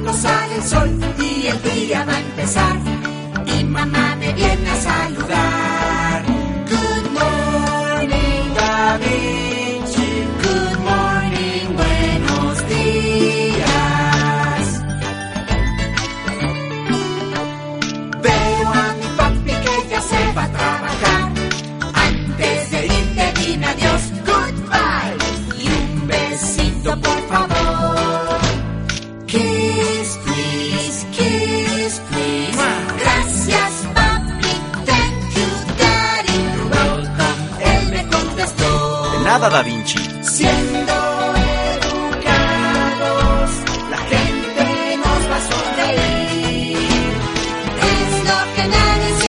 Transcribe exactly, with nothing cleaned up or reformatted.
cuando sale el sol y el día va a empezar. Y mamá me viene a saludar. Good morning, Da Vinci. Good morning, buenos días. Veo a mi papi que ya se va a trabajar. Antes de irte dime adiós, goodbye. Y un besito por favor. Kiss, please, kiss, please. Gracias, papi, thank you, daddy. You're welcome, él me contestó. De nada, Da Vinci. Siendo